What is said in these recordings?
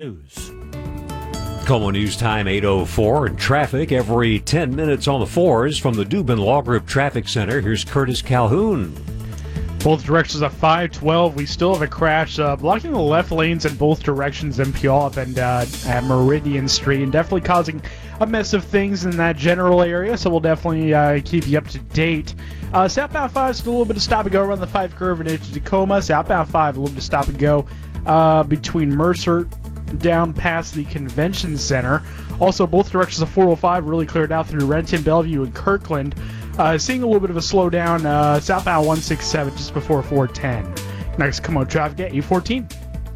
News. KOMO News Time 8:04 and traffic every 10 minutes on the fours from the Dubin Law Group Traffic Center. Here's Curtis Calhoun. Both directions of 512. We still have a crash blocking the left lanes in both directions in Puyallup and at Meridian Street, and definitely causing a mess of things in that general area, so we'll definitely keep you up to date. Southbound 5 still a little bit of stop and go around the 5 curve and into Tacoma. Southbound 5 a little bit of stop and go between Mercer down past the Convention Center. Also, both directions of 405 really cleared out through Renton, Bellevue, and Kirkland. Seeing a little bit of a slowdown southbound 167 just before 410. Next, KOMO traffic at 814.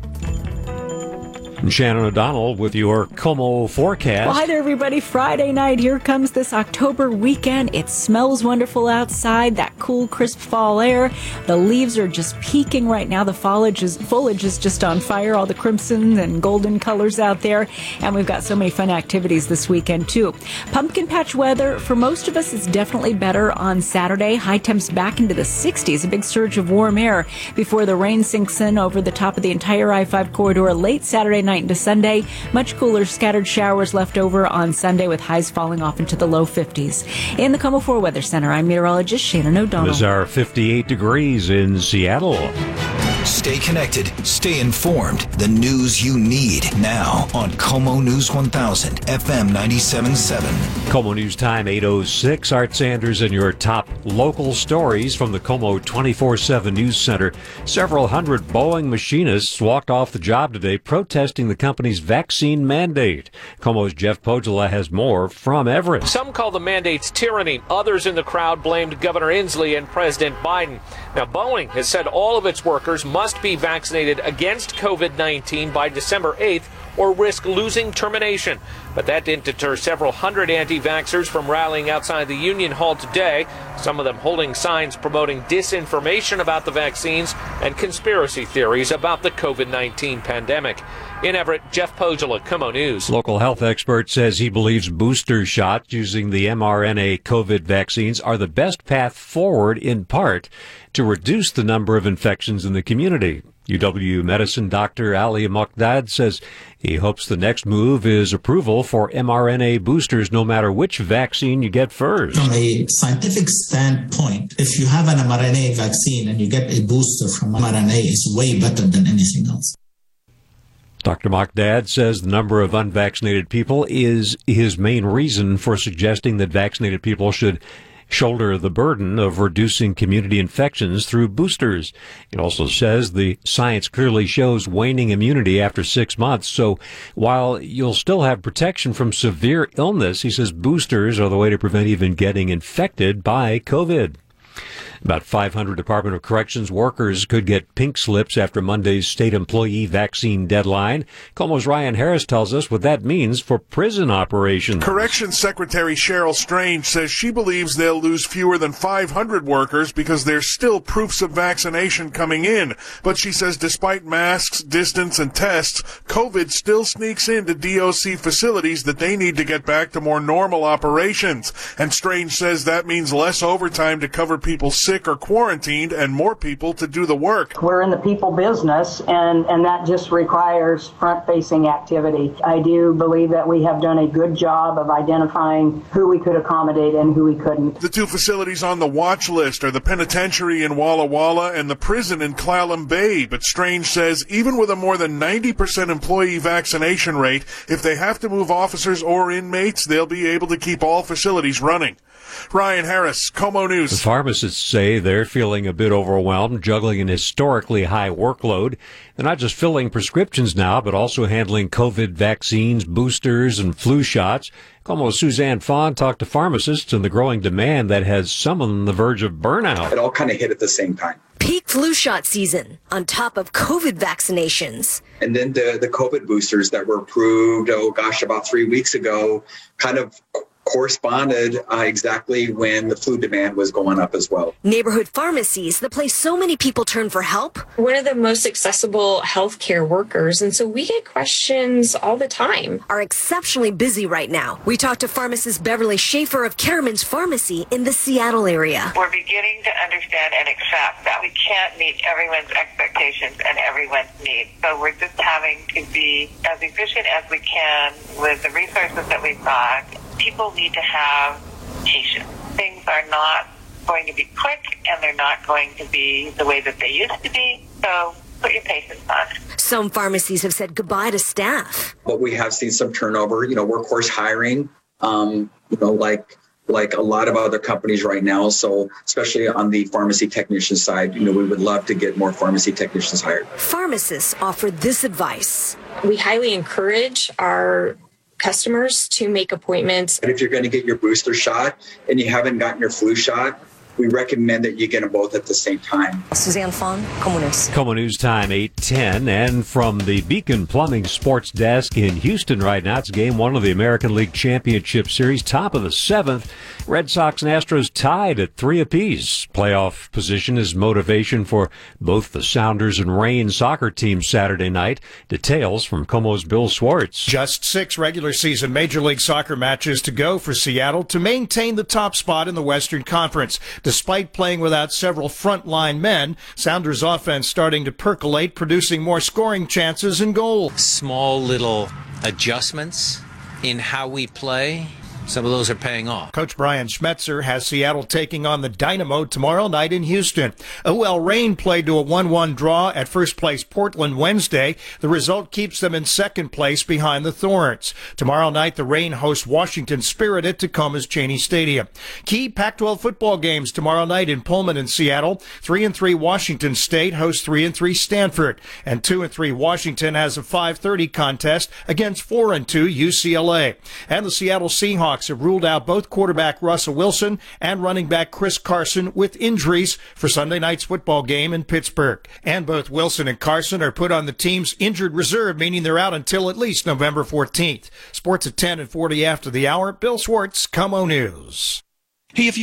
Shannon O'Donnell with your KOMO forecast. Well, hi there, everybody. Friday night, here comes this October weekend. It smells wonderful outside, that cool, crisp fall air. The leaves are just peaking right now. The foliage is just on fire, all the crimson and golden colors out there. And we've got so many fun activities this weekend, too. Pumpkin patch weather, for most of us, is definitely better on Saturday. High temps back into the 60s, a big surge of warm air before the rain sinks in over the top of the entire I-5 corridor late Saturday night into Sunday. Much cooler scattered showers left over on Sunday with highs falling off into the low 50s. In the KOMO 4 Weather Center, I'm meteorologist Shannon O'Donnell. It is our 58 degrees in Seattle. Stay connected, stay informed. The news you need now on KOMO News 1000, FM 97.7. KOMO News Time 8:06. Art Sanders and your top local stories from the KOMO 24/7 News Center. Several hundred Boeing machinists walked off the job today protesting the company's vaccine mandate. KOMO's Jeff Podula has more from Everett. Some call the mandate's tyranny. Others in the crowd blamed Governor Inslee and President Biden. Now, Boeing has said all of its workers must be vaccinated against COVID-19 by December 8th or risk losing termination. But that didn't deter several hundred anti-vaxxers from rallying outside the Union Hall today, some of them holding signs promoting disinformation about the vaccines and conspiracy theories about the COVID-19 pandemic. In Everett, Jeff Podula, KOMO News. Local health expert says he believes booster shots using the mRNA COVID vaccines are the best path forward, in part to reduce the number of infections in the community. UW Medicine Dr. Ali Mokdad says he hopes the next move is approval for mRNA boosters no matter which vaccine you get first. From a scientific standpoint, if you have an mRNA vaccine and you get a booster from mRNA, it's way better than anything else. Dr. Mokdad says the number of unvaccinated people is his main reason for suggesting that vaccinated people should shoulder the burden of reducing community infections through boosters. It also says the science clearly shows waning immunity after 6 months. So while you'll still have protection from severe illness, he says boosters are the way to prevent even getting infected by COVID. About 500 Department of Corrections workers could get pink slips after Monday's state employee vaccine deadline. KOMO's Ryan Harris tells us what that means for prison operations. Corrections Secretary Cheryl Strange says she believes they'll lose fewer than 500 workers because there's still proofs of vaccination coming in. But she says despite masks, distance, and tests, COVID still sneaks into DOC facilities that they need to get back to more normal operations. And Strange says that means less overtime to cover people sick or quarantined and more people to do the work. We're in the people business, and that just requires front-facing activity. I do believe that we have done a good job of identifying who we could accommodate and who we couldn't. The two facilities on the watch list are the penitentiary in Walla Walla and the prison in Clallam Bay. But Strange says even with a more than 90% employee vaccination rate, if they have to move officers or inmates, they'll be able to keep all facilities running. Ryan Harris, KOMO News. The pharmacists say they're feeling a bit overwhelmed, juggling an historically high workload. They're not just filling prescriptions now, but also handling COVID vaccines, boosters, and flu shots. KOMO's Suzanne Fawn talked to pharmacists and the growing demand that has some on the verge of burnout. It all kind of hit at the same time. Peak flu shot season on top of COVID vaccinations. And then the COVID boosters that were approved, about 3 weeks ago, kind of corresponded exactly when the flu demand was going up as well. Neighborhood pharmacies, the place so many people turn for help. One of the most accessible healthcare workers, and so we get questions all the time. Are exceptionally busy right now. We talked to pharmacist Beverly Schaefer of Kerriman's Pharmacy in the Seattle area. We're beginning to understand and accept that we can't meet everyone's expectations and everyone's needs. So we're just having to be as efficient as we can with the resources that we've got. People need to have patience. Things are not going to be quick, and they're not going to be the way that they used to be. So put your patience on. Some pharmacies have said goodbye to staff. But we have seen some turnover, workforce hiring, like a lot of other companies right now. So especially on the pharmacy technician side, we would love to get more pharmacy technicians hired. Pharmacists offer this advice. We highly encourage our customers to make appointments. And if you're going to get your booster shot and you haven't gotten your flu shot, we recommend that you get them both at the same time. Suzanne Fong, KOMO News. KOMO News time, 8:10. And from the Beacon Plumbing Sports Desk in Houston right now, it's game one of the American League Championship Series, top of the seventh. Red Sox and Astros tied at 3 apiece. Playoff position is motivation for both the Sounders and Reign soccer teams Saturday night. Details from KOMO's Bill Schwartz. Just 6 regular season Major League Soccer matches to go for Seattle to maintain the top spot in the Western Conference. Despite playing without several frontline men, Sounders offense starting to percolate, producing more scoring chances and goals. Small little adjustments in how we play. Some of those are paying off. Coach Brian Schmetzer has Seattle taking on the Dynamo tomorrow night in Houston. Reign played to a 1-1 draw at first place Portland Wednesday. The result keeps them in second place behind the Thorns. Tomorrow night, the Reign hosts Washington Spirit at Tacoma's Cheney Stadium. Key Pac-12 football games tomorrow night in Pullman and Seattle. 3-3 Washington State hosts 3-3 Stanford. And 2-3 Washington has a 5:30 contest against 4-2 UCLA. And the Seattle Seahawks have ruled out both quarterback Russell Wilson and running back Chris Carson with injuries for Sunday night's football game in Pittsburgh. And both Wilson and Carson are put on the team's injured reserve, meaning they're out until at least November 14th. Sports at 10 and 40 after the hour. Bill Schwartz, KOMO News. Hey, if you